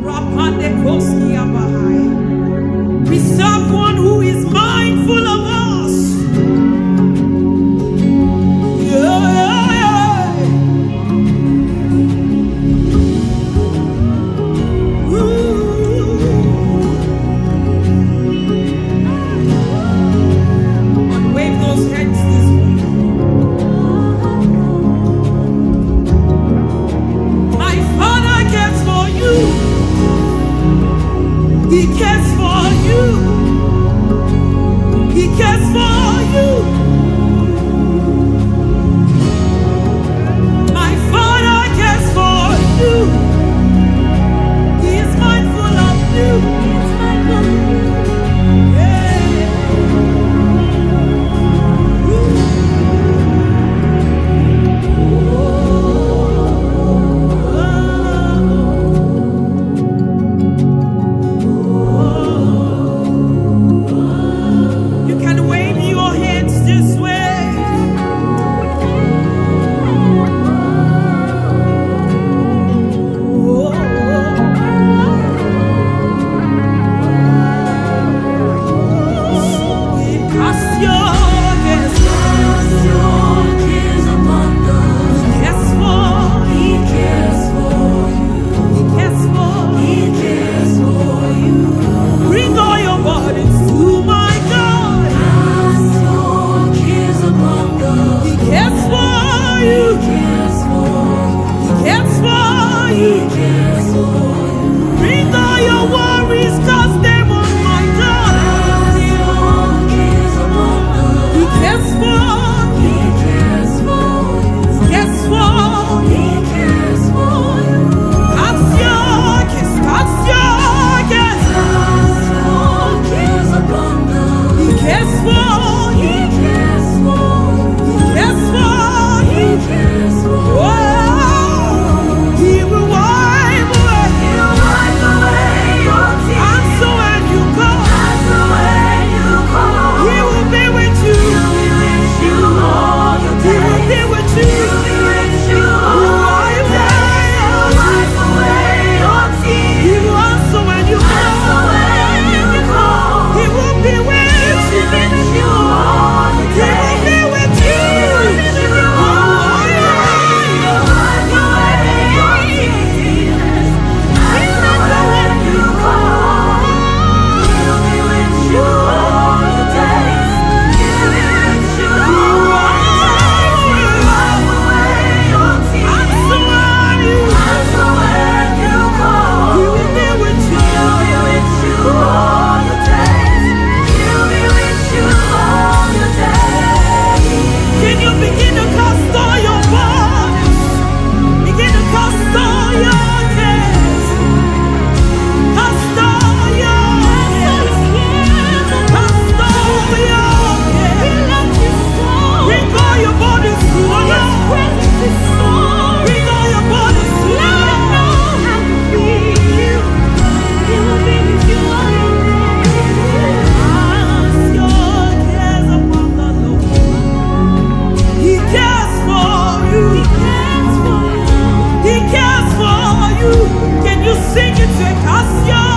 We serve one who is mindful of us. Yeah. And wave those hands this way. My Father cares for you. He cares for you. He cares for you. My Father cares for you. He is mindful of you. Yeah. You can wave your hands this way. Cast your cares. He cares for you. Bring all your burdens to my God. He cares for you. He cares for you. Bring all your worries, cast them on my God. He cares for you. He cares for you. Cast your cares, cast your cares. He cares for you. He cares for you. Oh, He will wipe away. And so when you go, He will be with you. He will be with you. He will wipe away. He will answer when you go. He will be with you. He will be with you. Can you begin to cast all your burdens? Begin to cast all your cares. Cast all your cares. Cast all your cares. Bring all your burdens to Him. Bring all your burdens to Him. Cast your cares upon the Lord. He cares for you. He cares for you. Can you sing it to Cast your